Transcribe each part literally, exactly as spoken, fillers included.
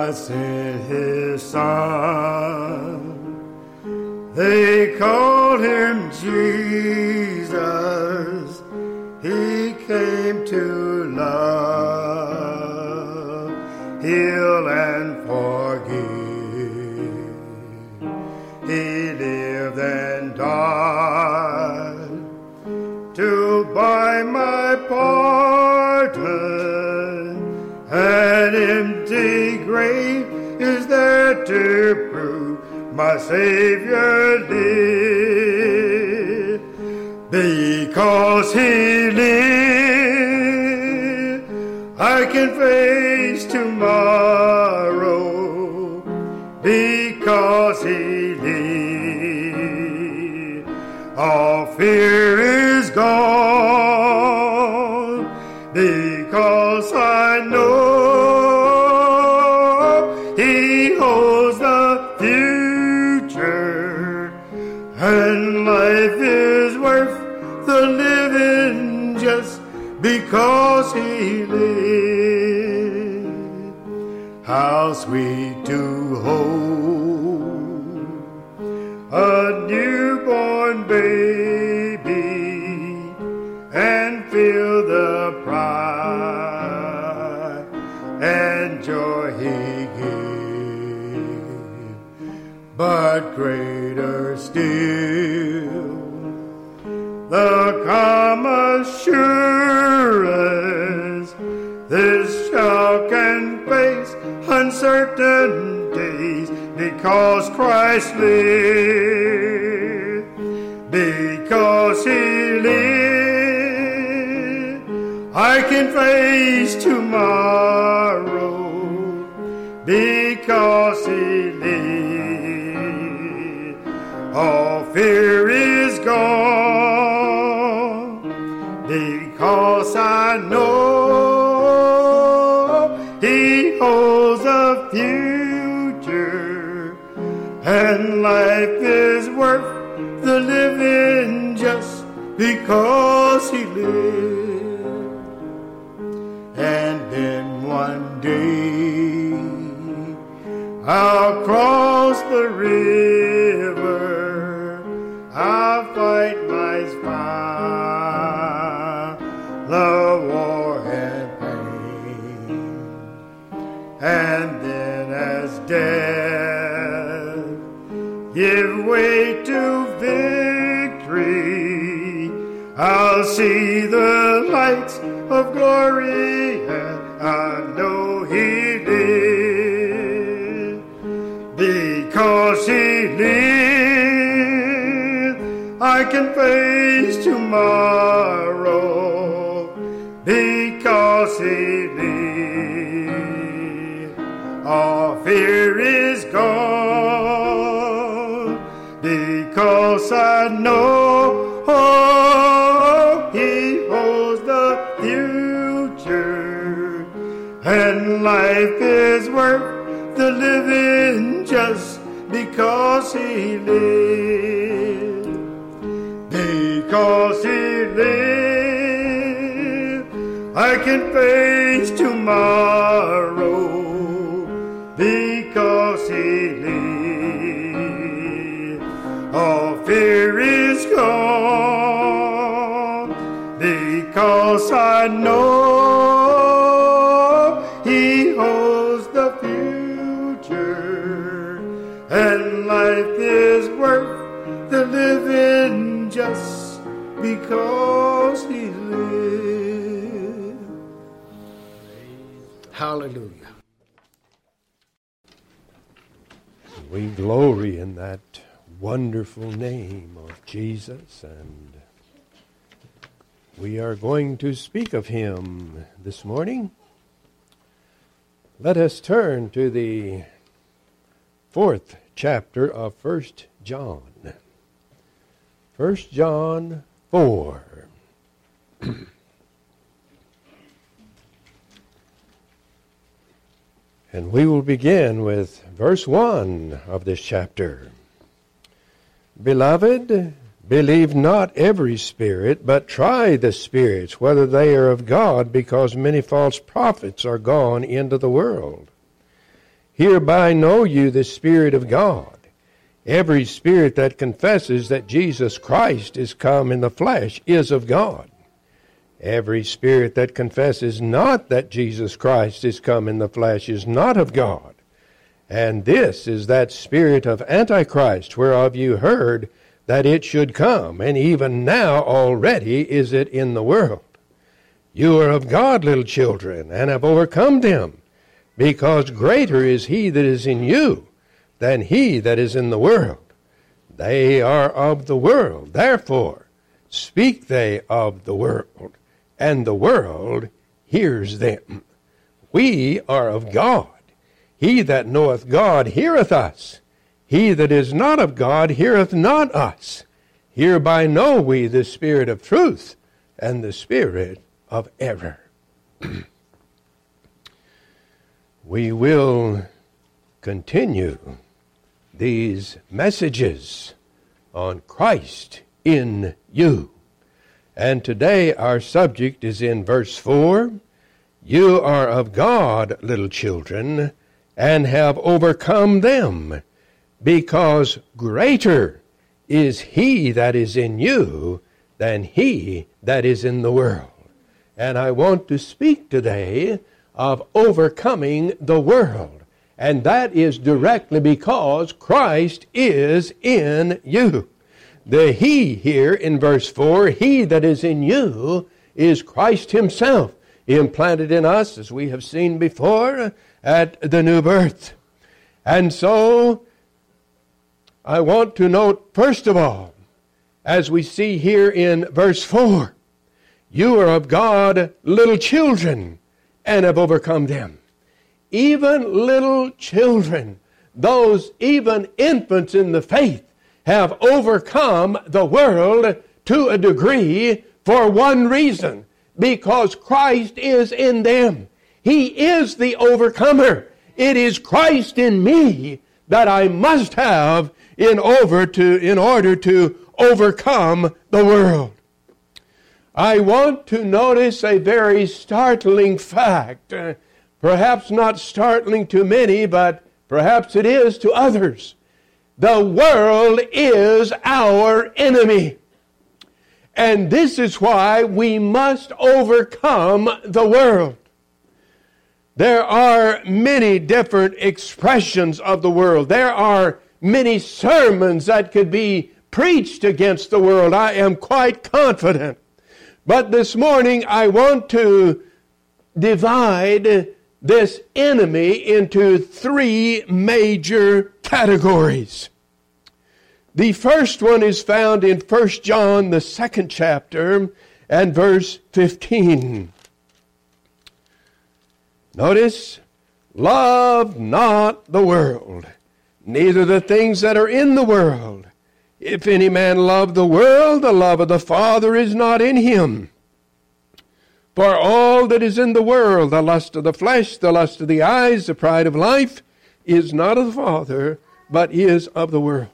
God sent his Son. They called him Jesus. He came to love, heal, and forgive. He lived and died to buy my pardon. An empty grave is there to prove my Savior lived. Because he lived, I can face tomorrow. Because he lived, all fear is gone. Because I know he holds the future, and life is worth the living just because he lived. How sweet to hold a newborn baby and feel the pride and joy he gave. But greater still, the calm assurance this child can face uncertain days because Christ lived. Because he lived, I can face tomorrow. Because he lived, all fear is gone. Because I know he holds a future, and life is worth the living just because he lived. And then one day I'll cross the river, I'll fight my fight, the war and pain. And then as death give way to victory, I'll see the lights of glory, and I know he lived. Because he lived, I can face tomorrow. Because he lived, all fear is gone. Because I know oh, he holds the future, and life is worth the living just because he lived. Because he lived, I can face tomorrow. Because he lived, all fear is gone. Because I know he holds the future, and life is worth the living just because he lived. Hallelujah. We glory in that wonderful name of Jesus, and we are going to speak of him this morning. Let us turn to the fourth chapter of First John. First John four. And we will begin with verse one of this chapter. Beloved, believe not every spirit, but try the spirits, whether they are of God, because many false prophets are gone into the world. Hereby know you the Spirit of God. Every spirit that confesses that Jesus Christ is come in the flesh is of God. Every spirit that confesses not that Jesus Christ is come in the flesh is not of God. And this is that spirit of Antichrist, whereof you heard that it should come, and even now already is it in the world. You are of God, little children, and have overcome them, because greater is he that is in you than he that is in the world. They are of the world, therefore speak they of the world, and the world hears them. We are of God. He that knoweth God heareth us. He that is not of God heareth not us. Hereby know we the spirit of truth and the spirit of error. We will continue these messages on Christ in you. And today our subject is in verse four. You are of God, little children, and have overcome them, because greater is he that is in you than he that is in the world. And I want to speak today of overcoming the world. And that is directly because Christ is in you. The he here in verse four, he that is in you, is Christ himself, implanted in us, as we have seen before, at the new birth. And so, I want to note, first of all, as we see here in verse four, you are of God, little children, and have overcome them. Even little children, those even infants in the faith, have overcome the world to a degree for one reason, because Christ is in them. He is the overcomer. It is Christ in me that I must have in over to in order to overcome the world. I want to notice a very startling fact. Uh, perhaps not startling to many, but perhaps it is to others. The world is our enemy. And this is why we must overcome the world. There are many different expressions of the world. There are many sermons that could be preached against the world. I am quite confident. But this morning I want to divide this enemy into three major categories. The first one is found in First John, the second chapter, and verse fifteen. Notice, love not the world, neither the things that are in the world. If any man love the world, the love of the Father is not in him. For all that is in the world, the lust of the flesh, the lust of the eyes, the pride of life, is not of the Father, but is of the world.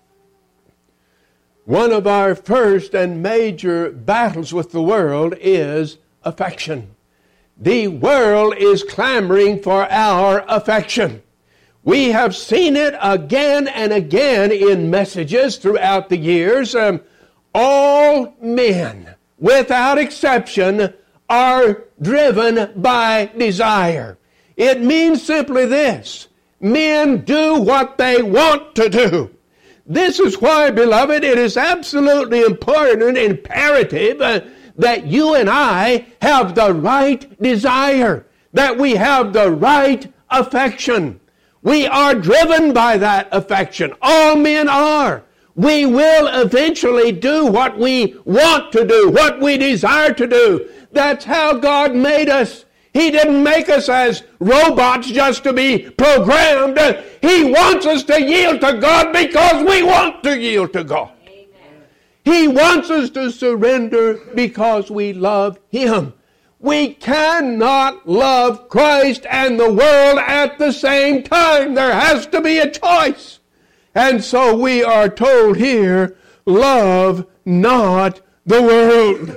One of our first and major battles with the world is affection. The world is clamoring for our affection. We have seen it again and again in messages throughout the years. Um, all men, without exception, are driven by desire. It means simply this: men do what they want to do. This is why, beloved, it is absolutely important and imperative uh, that you and I have the right desire, that we have the right affection. We are driven by that affection. All men are. We will eventually do what we want to do, what we desire to do. That's how God made us. He didn't make us as robots just to be programmed. He wants us to yield to God because we want to yield to God. Amen. He wants us to surrender because we love Him. We cannot love Christ and the world at the same time. There has to be a choice. And so we are told here, love not the world.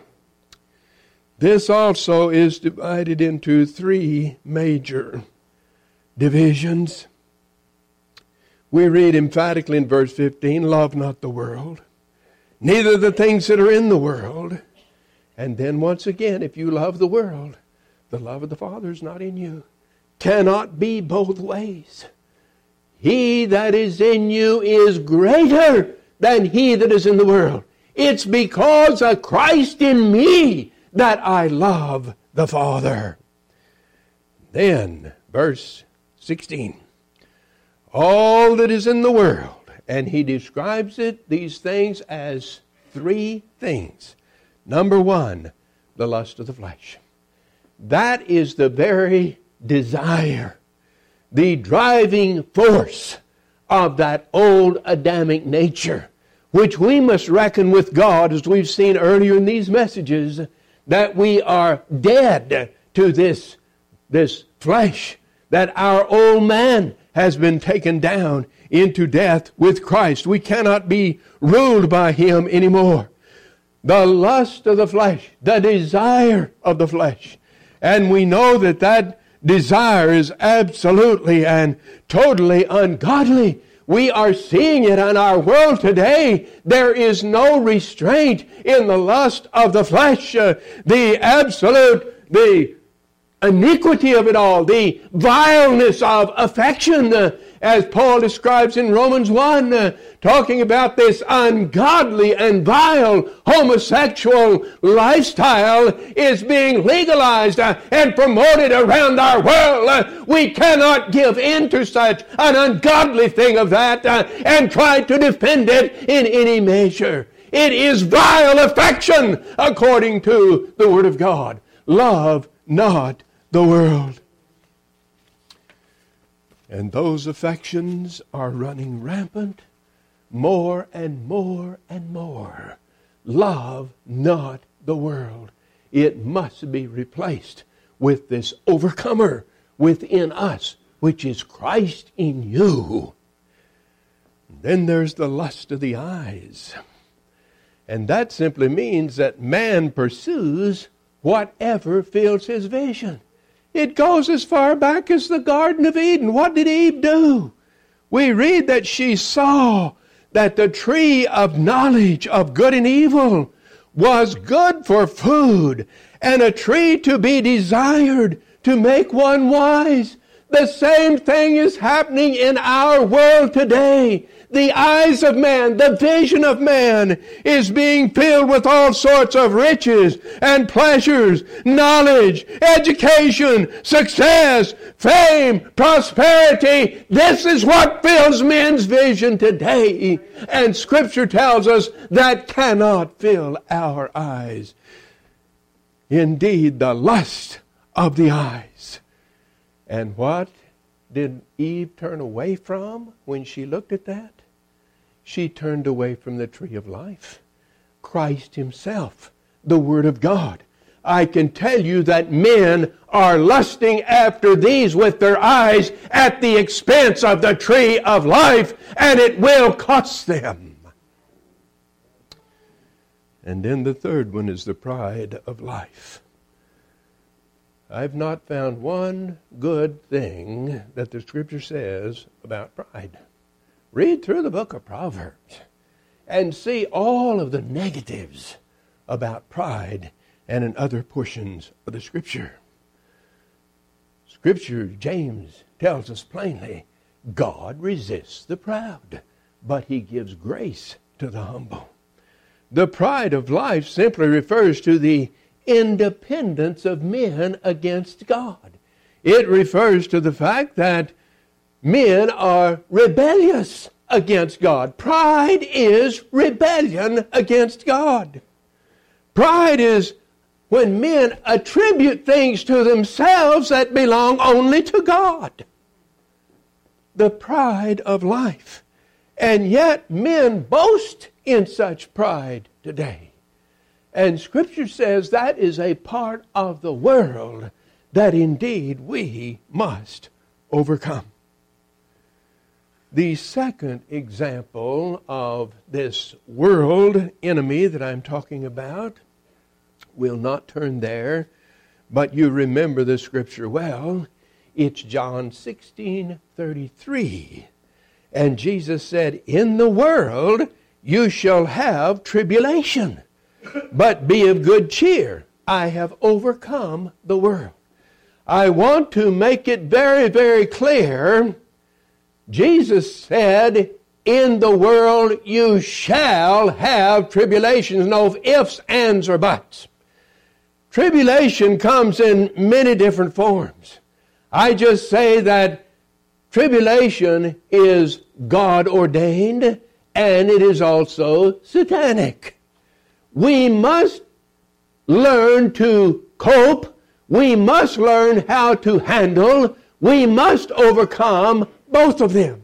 This also is divided into three major divisions. We read emphatically in verse fifteen, love not the world, neither the things that are in the world. And then once again, if you love the world, the love of the Father is not in you. Cannot be both ways. He that is in you is greater than he that is in the world. It's because of Christ in me that I love the Father. Then, verse sixteen. All that is in the world, and he describes it, these things, as three things. Number one, the lust of the flesh. That is the very desire, the driving force of that old Adamic nature, which we must reckon with God, as we've seen earlier in these messages, that we are dead to this, this flesh, that our old man has been taken down into death with Christ. We cannot be ruled by him anymore. The lust of the flesh, the desire of the flesh. And we know that that desire is absolutely and totally ungodly. We are seeing it in our world today. There is no restraint in the lust of the flesh. Uh, the absolute, the iniquity of it all, the vileness of affection, uh, as Paul describes in Romans one, uh, talking about this ungodly and vile homosexual lifestyle is being legalized uh, and promoted around our world. Uh, we cannot give in to such an ungodly thing of that uh, and try to defend it in any measure. It is vile affection according to the Word of God. Love not the world. And those affections are running rampant more and more and more. Love not the world. It must be replaced with this overcomer within us, which is Christ in you. Then there's the lust of the eyes. And that simply means that man pursues whatever fills his vision. It goes as far back as the Garden of Eden. What did Eve do? We read that she saw that the tree of knowledge of good and evil was good for food and a tree to be desired to make one wise. The same thing is happening in our world today. The eyes of man, the vision of man is being filled with all sorts of riches and pleasures, knowledge, education, success, fame, prosperity. This is what fills men's vision today. And Scripture tells us that cannot fill our eyes. Indeed, the lust of the eyes. And what did Eve turn away from when she looked at that? She turned away from the tree of life. Christ himself, the Word of God. I can tell you that men are lusting after these with their eyes at the expense of the tree of life, and it will cost them. And then the third one is the pride of life. I've not found one good thing that the Scripture says about pride. Read through the book of Proverbs and see all of the negatives about pride and in other portions of the Scripture. Scripture, James tells us plainly, God resists the proud, but he gives grace to the humble. The pride of life simply refers to the independence of men against God. It refers to the fact that men are rebellious against God. Pride is rebellion against God. Pride is when men attribute things to themselves that belong only to God. The pride of life. And yet men boast in such pride today. And Scripture says that is a part of the world that indeed we must overcome. The second example of this world enemy that I'm talking about, we'll not turn there, but you remember the Scripture well, It's John sixteen thirty-three. And Jesus said, in the world you shall have tribulation, but be of good cheer. I have overcome the world. I want to make it very, very clear. Jesus said, in the world you shall have tribulations. No ifs, ands, or buts. Tribulation comes in many different forms. I just say that tribulation is God ordained and it is also satanic. We must learn to cope. We must learn how to handle. We must overcome both of them.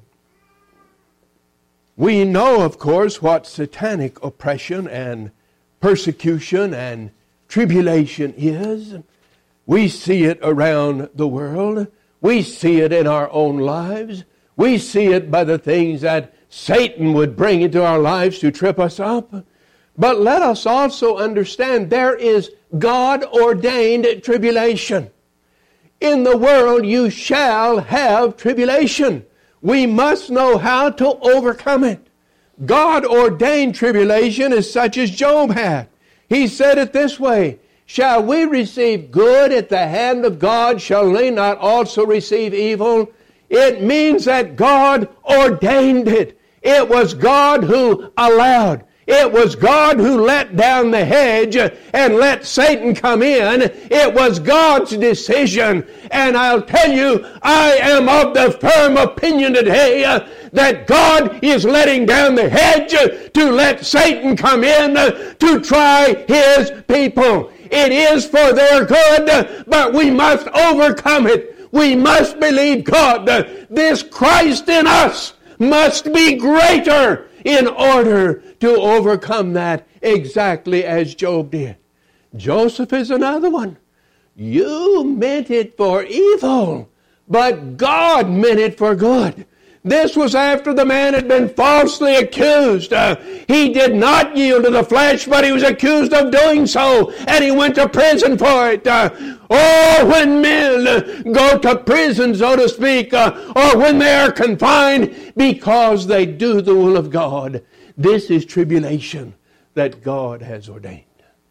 We know, of course, what satanic oppression and persecution and tribulation is. We see it around the world. We see it in our own lives. We see it by the things that Satan would bring into our lives to trip us up. But let us also understand there is God-ordained tribulation. In the world you shall have tribulation. We must know how to overcome it. God-ordained tribulation is such as Job had. He said it this way, shall we receive good at the hand of God? Shall we not also receive evil? It means that God ordained it. It was God who allowed. It was God who let down the hedge and let Satan come in. It was God's decision. And I'll tell you, I am of the firm opinion today uh, that God is letting down the hedge uh, to let Satan come in uh, to try His people. It is for their good, uh, but we must overcome it. We must believe God. Uh, this Christ in us must be greater in order to overcome that, exactly as Job did. Joseph is another one. You meant it for evil, but God meant it for good. This was after the man had been falsely accused. Uh, he did not yield to the flesh, but he was accused of doing so, and he went to prison for it. Uh, oh, when men go to prison, so to speak, uh, or when they are confined because they do the will of God, this is tribulation that God has ordained.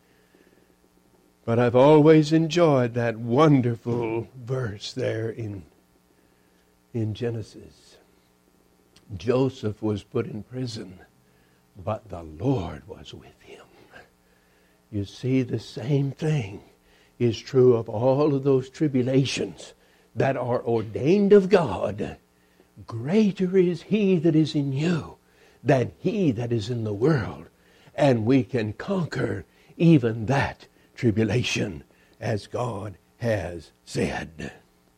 But I've always enjoyed that wonderful verse there in, in Genesis. Joseph was put in prison, but the Lord was with him. You see, the same thing is true of all of those tribulations that are ordained of God. Greater is He that is in you than he that is in the world. And we can conquer even that tribulation as God has said.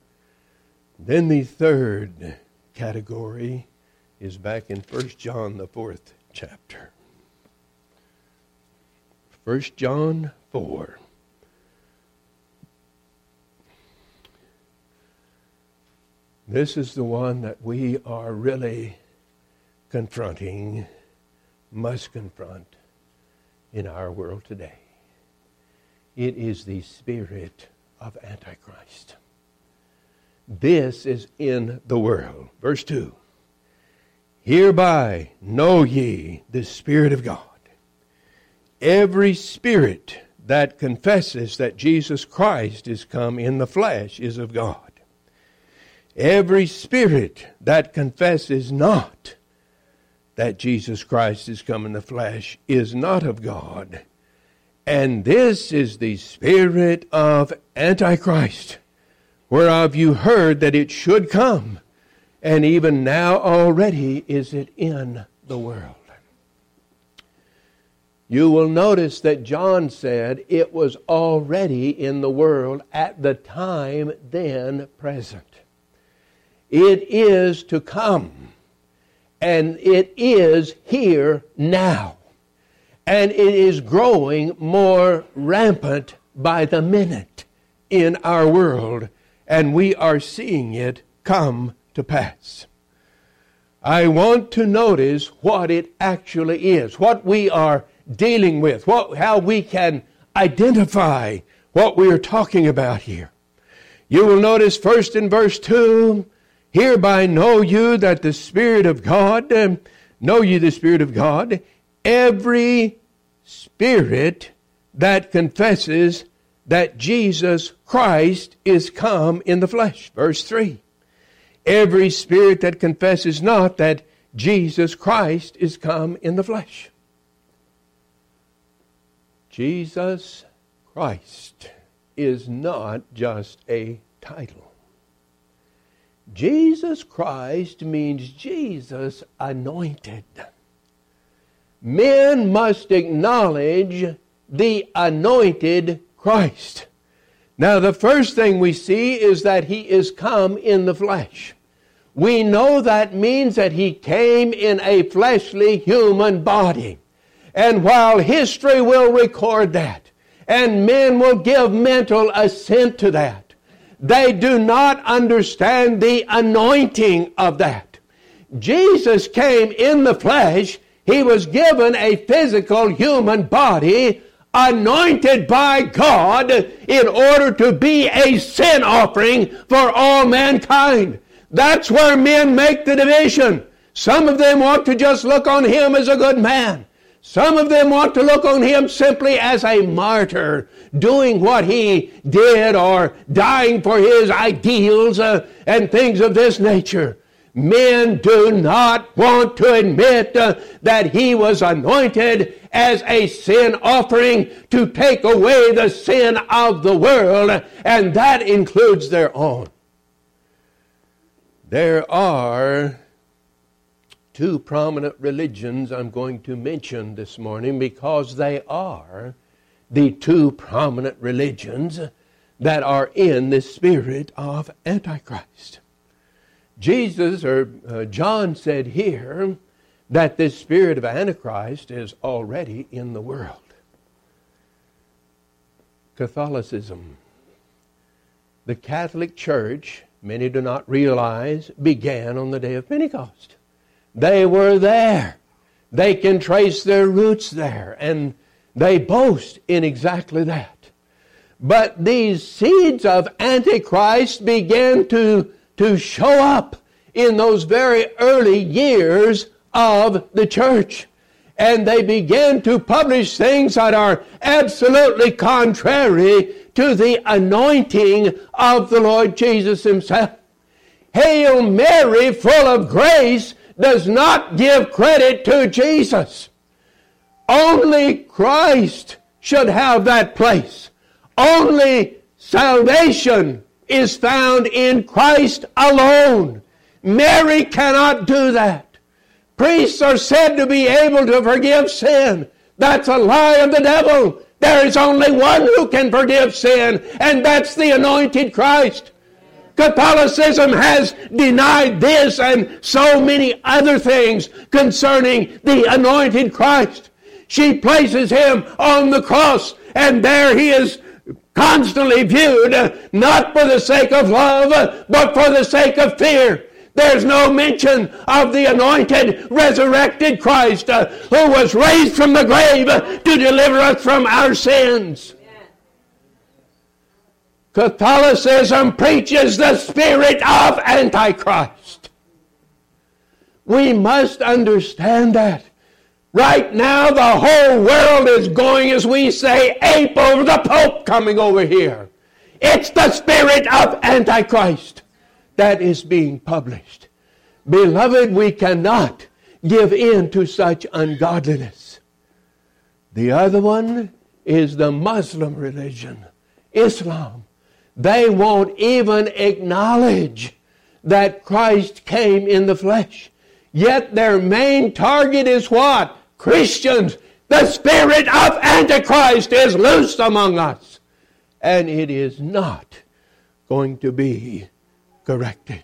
Then the third category is back in First John, the fourth chapter. First John four. This is the one that we are really confronting, must confront in our world today. It is the spirit of Antichrist. This is in the world. Verse two. Hereby know ye the Spirit of God. Every spirit that confesses that Jesus Christ is come in the flesh is of God. Every spirit that confesses not that Jesus Christ is come in the flesh is not of God. And this is the spirit of Antichrist, whereof you heard that it should come, and even now already is it in the world. You will notice that John said it was already in the world at the time then present. It is to come, and it is here now. And it is growing more rampant by the minute in our world, and we are seeing it come to pass. I want to notice what it actually is, what we are dealing with, what, how we can identify what we are talking about here. You will notice first in verse two, hereby know you that the Spirit of God, um, know you the Spirit of God, every spirit that confesses that Jesus Christ is come in the flesh. Verse three, every spirit that confesses not that Jesus Christ is come in the flesh. Jesus Christ is not just a title. Jesus Christ means Jesus anointed. Men must acknowledge the anointed Christ. Now, the first thing we see is that he is come in the flesh. We know that means that he came in a fleshly human body. And while history will record that, and men will give mental assent to that, they do not understand the anointing of that. Jesus came in the flesh. He was given a physical human body, anointed by God in order to be a sin offering for all mankind. That's where men make the division. Some of them want to just look on him as a good man. Some of them want to look on him simply as a martyr, doing what he did or dying for his ideals uh, and things of this nature. Men do not want to admit uh, that he was anointed as a sin offering to take away the sin of the world, and that includes their own. There are two prominent religions I'm going to mention this morning because they are the two prominent religions that are in the spirit of Antichrist. Jesus, or uh, John said here that this spirit of Antichrist is already in the world. Catholicism. The Catholic Church, many do not realize, began on the day of Pentecost. They were there. They can trace their roots there, and they boast in exactly that. But these seeds of Antichrist began to, to show up in those very early years of the church. And they began to publish things that are absolutely contrary to the anointing of the Lord Jesus himself. Hail Mary, full of grace, does not give credit to Jesus. Only Christ should have that place. Only salvation is found in Christ alone. Mary cannot do that. Priests are said to be able to forgive sin. That's a lie of the devil. There is only one who can forgive sin, and that's the anointed Christ. Catholicism has denied this and so many other things concerning the anointed Christ. She places him on the cross, and there he is constantly viewed, not for the sake of love, but for the sake of fear. There's no mention of the anointed, resurrected Christ uh, who was raised from the grave to deliver us from our sins. Catholicism preaches the spirit of Antichrist. We must understand that. Right now, the whole world is going, as we say, ape over the Pope coming over here. It's the spirit of Antichrist that is being published. Beloved, we cannot give in to such ungodliness. The other one is the Muslim religion, Islam. They won't even acknowledge that Christ came in the flesh. Yet their main target is what? Christians. The spirit of Antichrist is loose among us. And it is not going to be corrected.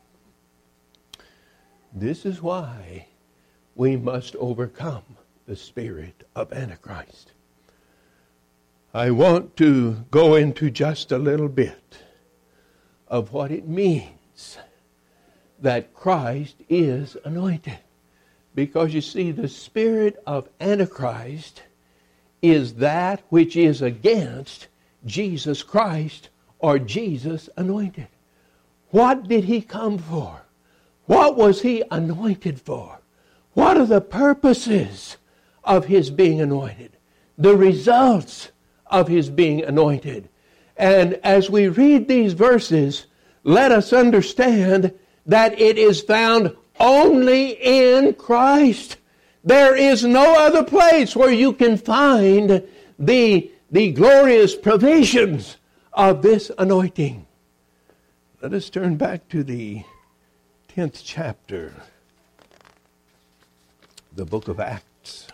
This is why we must overcome the spirit of Antichrist. I want to go into just a little bit of what it means that Christ is anointed. Because you see, the spirit of Antichrist is that which is against Jesus Christ or Jesus anointed. What did he come for? What was he anointed for? What are the purposes of his being anointed? The results of his being anointed. And as we read these verses, let us understand that it is found only in Christ. There is no other place where you can find the, the glorious provisions of this anointing. Let us turn back to the tenth chapter, the book of Acts.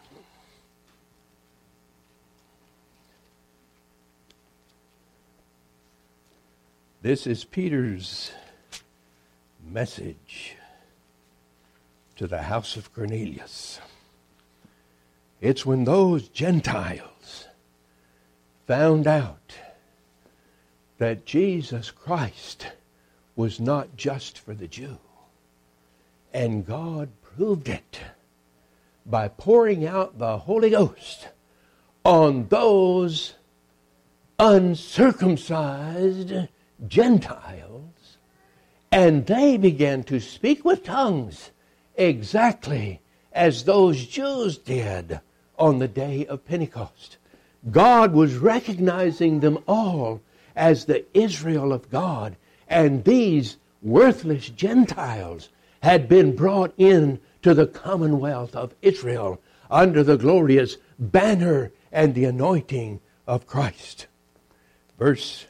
This is Peter's message to the house of Cornelius. It's when those Gentiles found out that Jesus Christ was not just for the Jew. And God proved it by pouring out the Holy Ghost on those uncircumcised Gentiles, and they began to speak with tongues exactly as those Jews did on the day of Pentecost. God was recognizing them all as the Israel of God, and these worthless Gentiles had been brought in to the commonwealth of Israel under the glorious banner and the anointing of Christ. Verse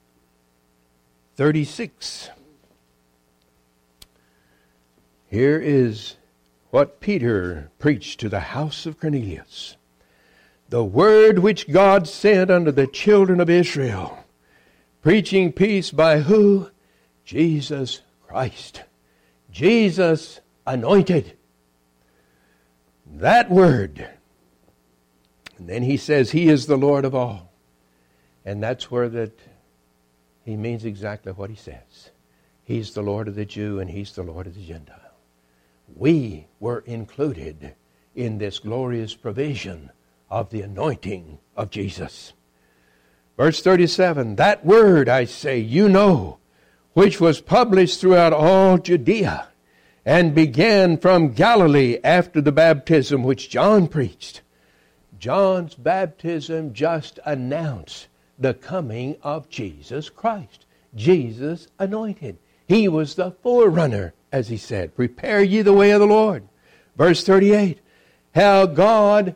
thirty-six. Here is what Peter preached to the house of Cornelius. The word which God sent unto the children of Israel, preaching peace by who? Jesus Christ. Jesus anointed. That word. And then he says he is the Lord of all. And that's where that he means exactly what he says. He's the Lord of the Jew and he's the Lord of the Gentile. We were included in this glorious provision of the anointing of Jesus. Verse thirty-seven, that word, I say, you know, which was published throughout all Judea, and began from Galilee after the baptism which John preached. John's baptism just announced the coming of Jesus Christ. Jesus anointed. He was the forerunner, as he said. Prepare ye the way of the Lord. Verse thirty-eight, how God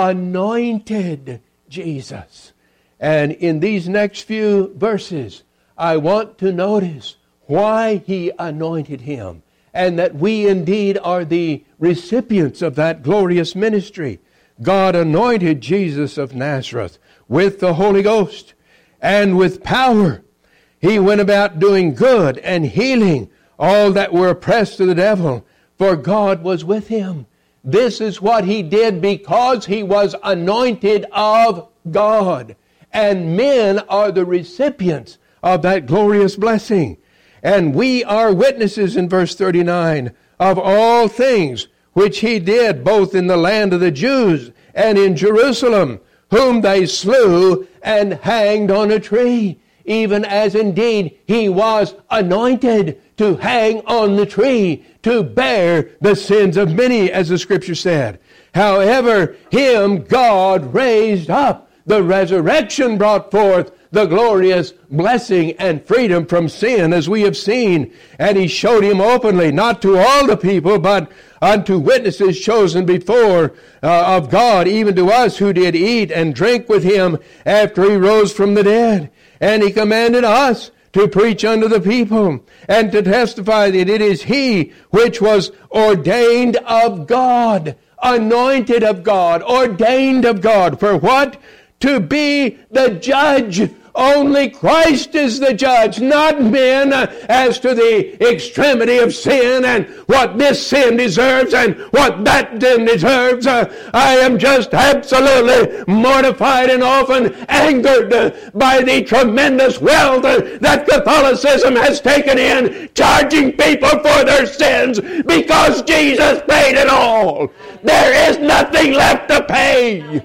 anointed Jesus. And in these next few verses, I want to notice why he anointed him, and that we indeed are the recipients of that glorious ministry. God anointed Jesus of Nazareth with the Holy Ghost and with power. He went about doing good and healing all that were oppressed of the devil, for God was with him. This is what he did because he was anointed of God. And men are the recipients of that glorious blessing. And we are witnesses in verse thirty-nine of all things which he did both in the land of the Jews and in Jerusalem, whom they slew and hanged on a tree, even as indeed he was anointed to hang on the tree to bear the sins of many, as the Scripture said. However, him God raised up. The resurrection brought forth the glorious blessing and freedom from sin, as we have seen. And he showed him openly, not to all the people, but unto witnesses chosen before uh, of God, even to us who did eat and drink with him after he rose from the dead. And he commanded us to preach unto the people and to testify that it is he which was ordained of God, anointed of God, ordained of God. For what? To be the judge. Only Christ is the judge, not men, as to the extremity of sin and what this sin deserves and what that sin deserves. Uh, I am just absolutely mortified and often angered uh, by the tremendous wealth uh, that Catholicism has taken in, charging people for their sins because Jesus paid it all. There is nothing left to pay.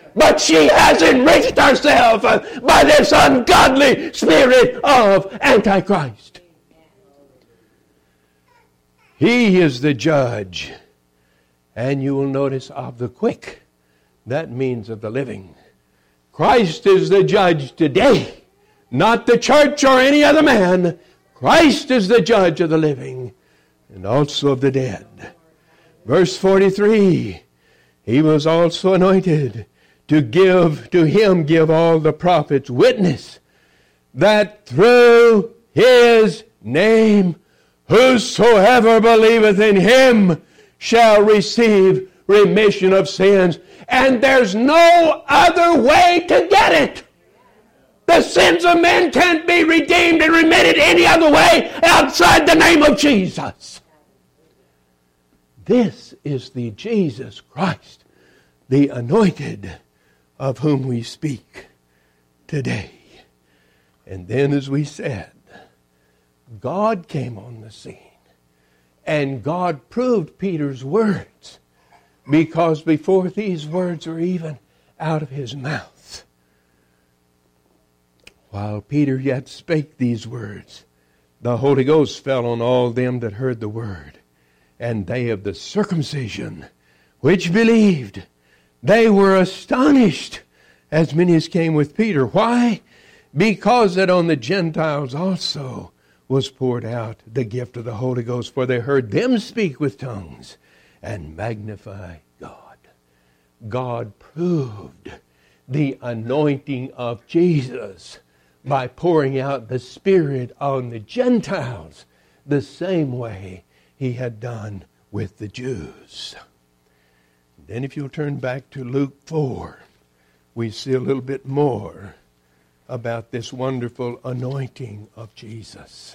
But she has enriched herself by this ungodly spirit of Antichrist. He is the judge. And you will notice of the quick. That means of the living. Christ is the judge today. Not the church or any other man. Christ is the judge of the living and also of the dead. Verse forty-three. He was also anointed to give, to him give all the prophets witness that through his name whosoever believeth in him shall receive remission of sins. And there's no other way to get it. The sins of men can't be redeemed and remitted any other way outside the name of Jesus. This is the Jesus Christ, the anointed, of whom we speak today. And then, as we said, God came on the scene. And God proved Peter's words, because before these words were even out of his mouth, while Peter yet spake these words, the Holy Ghost fell on all them that heard the word. And they of the circumcision which believed, they were astonished, as many as came with Peter. Why? Because that on the Gentiles also was poured out the gift of the Holy Ghost, for they heard them speak with tongues and magnify God. God proved the anointing of Jesus by pouring out the Spirit on the Gentiles the same way he had done with the Jews. Then if you'll turn back to Luke four, we see a little bit more about this wonderful anointing of Jesus.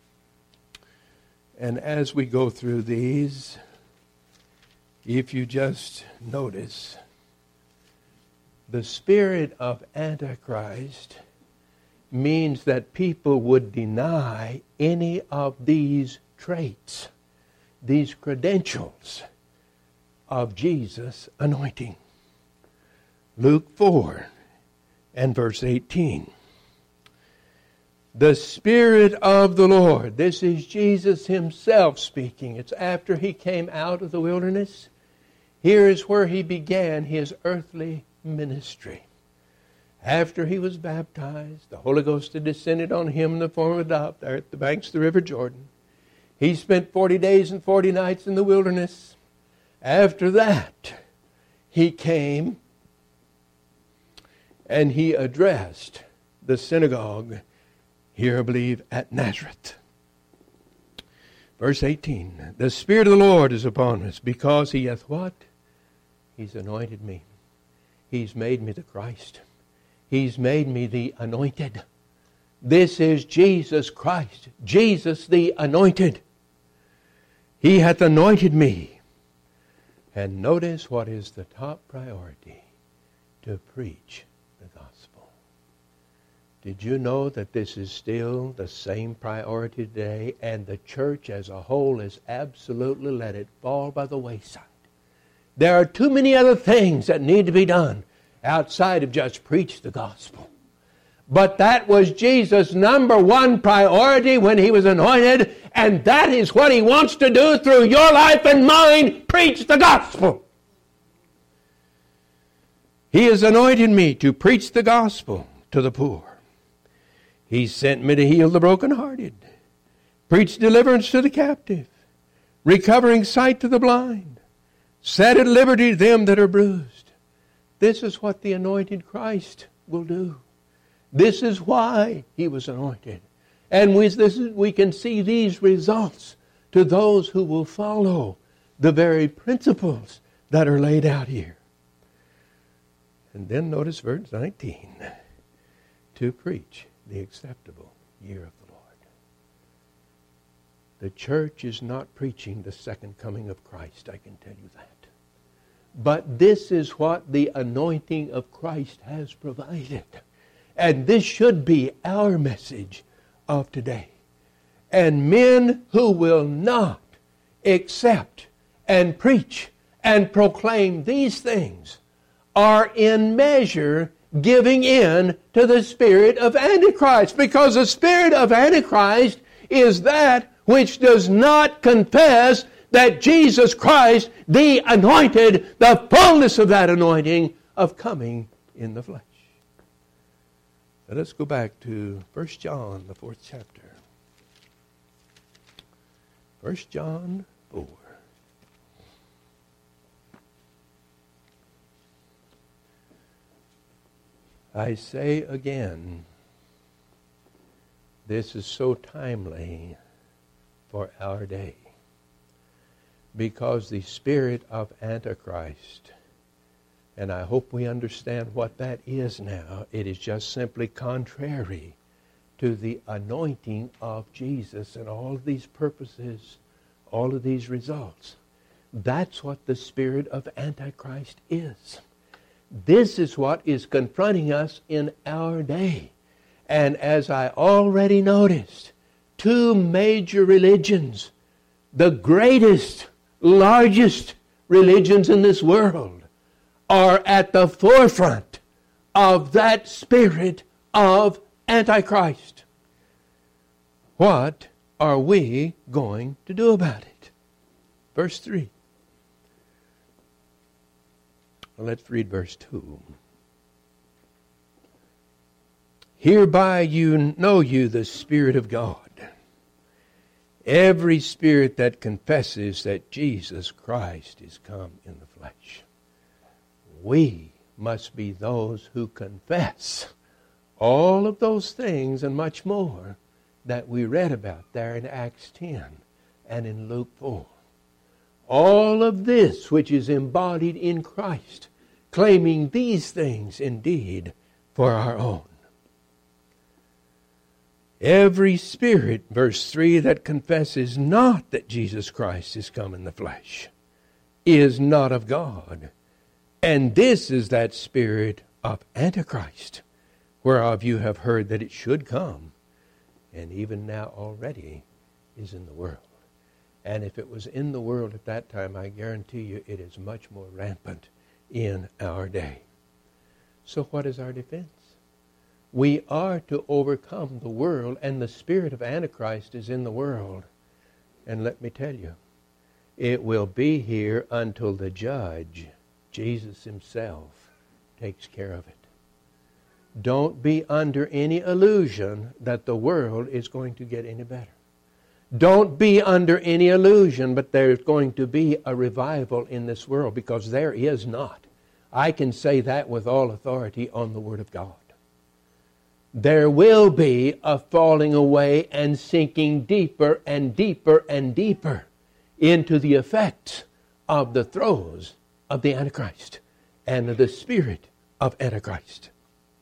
And as we go through these, if you just notice, the spirit of Antichrist means that people would deny any of these traits, these credentials of Jesus' anointing. Luke four and verse eighteen. The Spirit of the Lord. This is Jesus himself speaking. It's after he came out of the wilderness. Here is where he began his earthly ministry. After he was baptized, the Holy Ghost had descended on him in the form of a dove there at the banks of the River Jordan. He spent forty days and forty nights in the wilderness. After that, he came and he addressed the synagogue here, I believe, at Nazareth. Verse eighteen, the Spirit of the Lord is upon us, because he hath what? He's anointed me. He's made me the Christ. He's made me the anointed. This is Jesus Christ, Jesus the anointed. He hath anointed me. And notice what is the top priority: to preach the gospel. Did you know that this is still the same priority today, and the church as a whole has absolutely let it fall by the wayside? There are too many other things that need to be done outside of just preach the gospel. But that was Jesus' number one priority when he was anointed, and that is what he wants to do through your life and mine: preach the gospel. He has anointed me to preach the gospel to the poor. He sent me to heal the brokenhearted, preach deliverance to the captive, recovering sight to the blind, set at liberty them that are bruised. This is what the anointed Christ will do. This is why he was anointed. And we, this is, we can see these results to those who will follow the very principles that are laid out here. And then notice verse nineteen. To preach the acceptable year of the Lord. The church is not preaching the second coming of Christ, I can tell you that. But this is what the anointing of Christ has provided. And this should be our message of today. And men who will not accept and preach and proclaim these things are in measure giving in to the spirit of Antichrist, because the spirit of Antichrist is that which does not confess that Jesus Christ, the anointed, the fullness of that anointing of coming in the flesh. Now let's go back to First John, the fourth chapter. First John four. I say again, this is so timely for our day, because the spirit of Antichrist, and I hope we understand what that is now, it is just simply contrary to the anointing of Jesus and all of these purposes, all of these results. That's what the spirit of Antichrist is. This is what is confronting us in our day. And as I already noticed, two major religions, the greatest, largest religions in this world, are at the forefront of that spirit of Antichrist. What are we going to do about it? Verse three. Let's read verse two. Hereby you know you the Spirit of God. Every spirit that confesses that Jesus Christ is come in the flesh. We must be those who confess all of those things and much more that we read about there in Acts ten and in Luke four. All of this which is embodied in Christ, claiming these things indeed for our own. Every spirit, verse three, that confesses not that Jesus Christ is come in the flesh is not of God. And this is that spirit of Antichrist, whereof you have heard that it should come, and even now already is in the world. And if it was in the world at that time, I guarantee you it is much more rampant in our day. So what is our defense? We are to overcome the world, and the spirit of Antichrist is in the world. And let me tell you, it will be here until the judge, Jesus himself, takes care of it. Don't be under any illusion that the world is going to get any better. Don't be under any illusion, but there's going to be a revival in this world, because there is not. I can say that with all authority on the Word of God. There will be a falling away and sinking deeper and deeper and deeper into the effects of the throes of the Antichrist and of the spirit of Antichrist.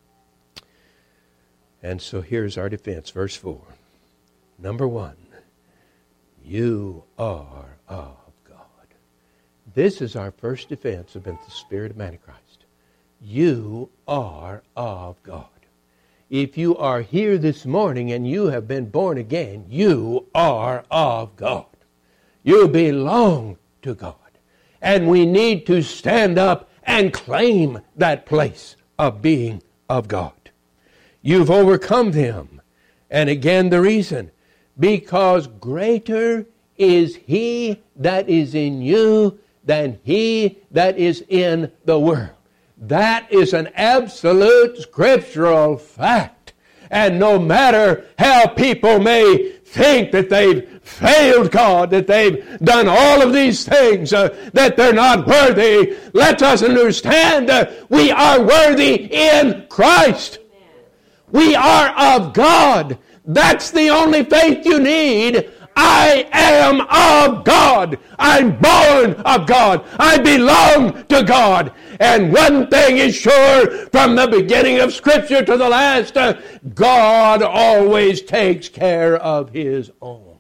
And so here's our defense, verse four. Number one, you are of God. This is our first defense against the spirit of Antichrist. You are of God. If you are here this morning and you have been born again, you are of God. You belong to God. And we need to stand up and claim that place of being of God. You've overcome them. And again, the reason, because greater is He that is in you than he that is in the world. That is an absolute scriptural fact. And no matter how people may think that they've failed God, that they've done all of these things, uh, that they're not worthy, let us understand uh, we are worthy in Christ. We are of God. That's the only faith you need. I am of God. I'm born of God. I belong to God. And one thing is sure, from the beginning of Scripture to the last, uh, God always takes care of His own.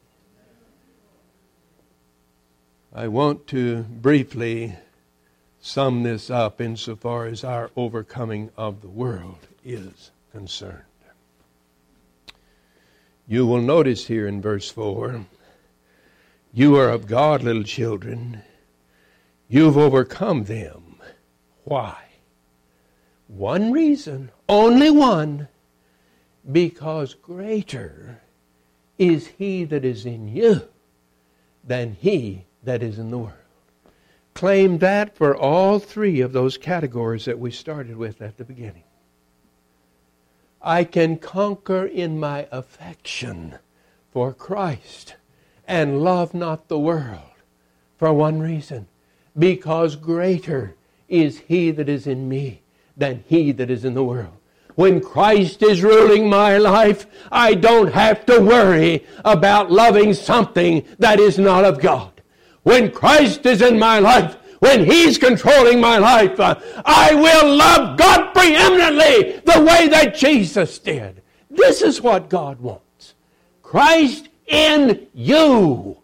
I want to briefly sum this up insofar as our overcoming of the world is concerned. You will notice here in verse four, you are of God, little children. You've overcome them. Why? One reason, only one, because greater is he that is in you than he that is in the world. Claim that for all three of those categories that we started with at the beginning. I can conquer in my affection for Christ and love not the world for one reason, because greater is he that is in me than he that is in the world. When Christ is ruling my life, I don't have to worry about loving something that is not of God. When Christ is in my life, when He's controlling my life, uh, I will love God preeminently the way that Jesus did. This is what God wants. Christ in you.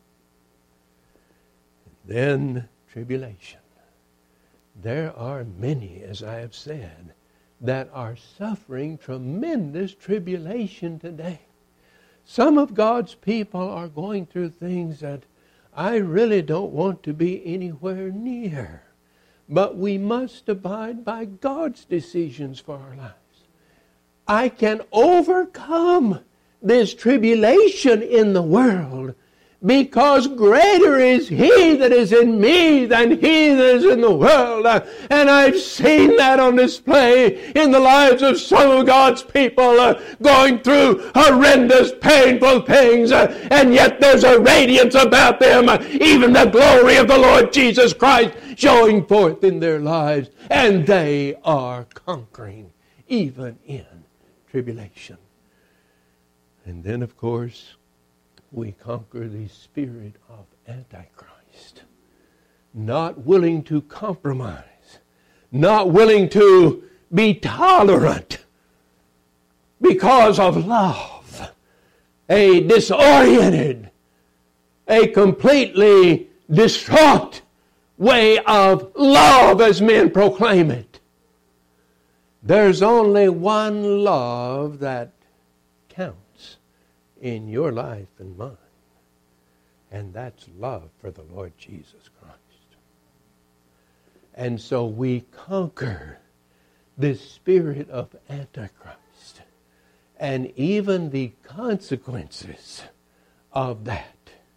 Then tribulation. There are many, as I have said, that are suffering tremendous tribulation today. Some of God's people are going through things that I really don't want to be anywhere near. But we must abide by God's decisions for our lives. I can overcome this tribulation in the world because greater is He that is in me than he that is in the world. And I've seen that on display in the lives of some of God's people uh, going through horrendous, painful things. Uh, and yet there's a radiance about them, uh, even the glory of the Lord Jesus Christ showing forth in their lives. And they are conquering even in tribulation. And then, of course, we conquer the spirit of Antichrist. Not willing to compromise. Not willing to be tolerant because of love. A disoriented, a completely distraught way of love as men proclaim it. There's only one love that counts in your life and mine. And that's love for the Lord Jesus Christ. And so we conquer this spirit of Antichrist and even the consequences of that.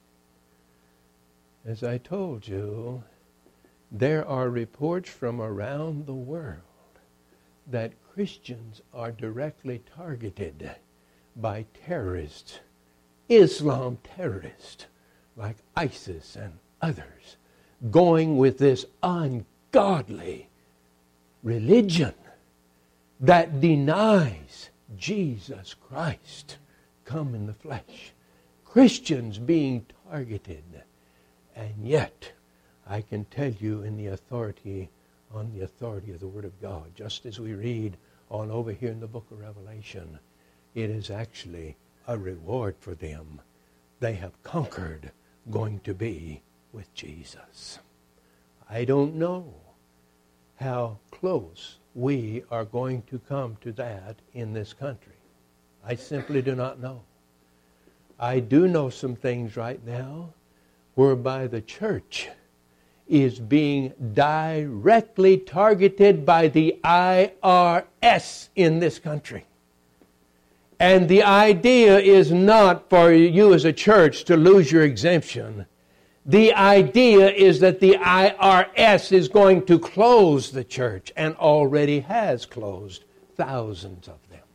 As I told you, there are reports from around the world that Christians are directly targeted by terrorists, Islam terrorists, like ISIS and others, going with this ungodly religion that denies Jesus Christ come in the flesh. Christians being targeted. And yet, I can tell you in the authority, on the authority of the Word of God, just as we read on over here in the book of Revelation, it is actually a reward for them. They have conquered going to be with Jesus. I don't know how close we are going to come to that in this country. I simply do not know. I do know some things right now whereby the church is being directly targeted by the I R S in this country. And the idea is not for you as a church to lose your exemption. The idea is that the I R S is going to close the church and already has closed thousands of them.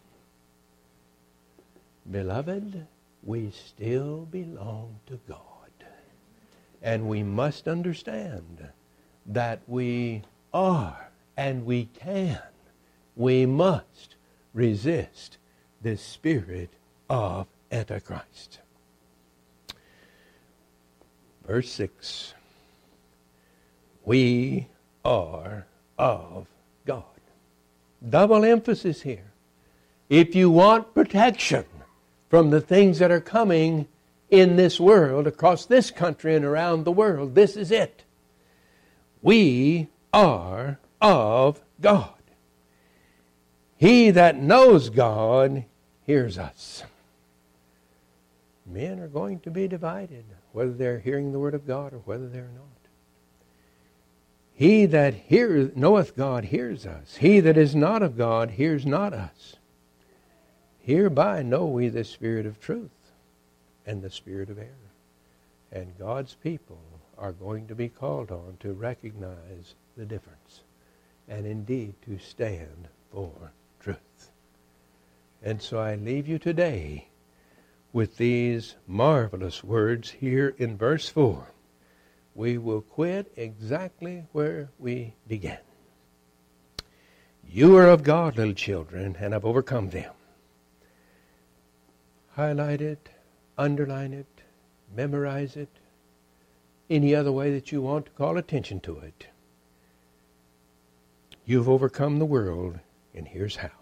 Beloved, we still belong to God. And we must understand that we are and we can, we must resist the spirit of Antichrist. Verse six. We are of God. Double emphasis here. If you want protection from the things that are coming in this world, across this country and around the world, this is it. We are of God. He that knows God hears us. Men are going to be divided, whether they're hearing the Word of God or whether they're not. He that heareth, knoweth God hears us. He that is not of God hears not us. Hereby know we the spirit of truth and the spirit of error. And God's people are going to be called on to recognize the difference and indeed to stand for truth. And so I leave you today with these marvelous words here in verse four. We will quit exactly where we began. You are of God, little children, and have overcome them. Highlight it, underline it, memorize it, any other way that you want to call attention to it. You've overcome the world, and here's how.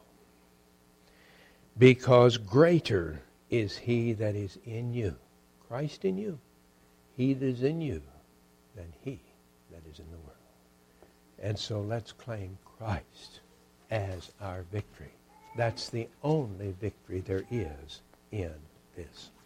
Because greater is he that is in you, Christ in you, he that is in you, than he that is in the world. And so let's claim Christ as our victory. That's the only victory there is in this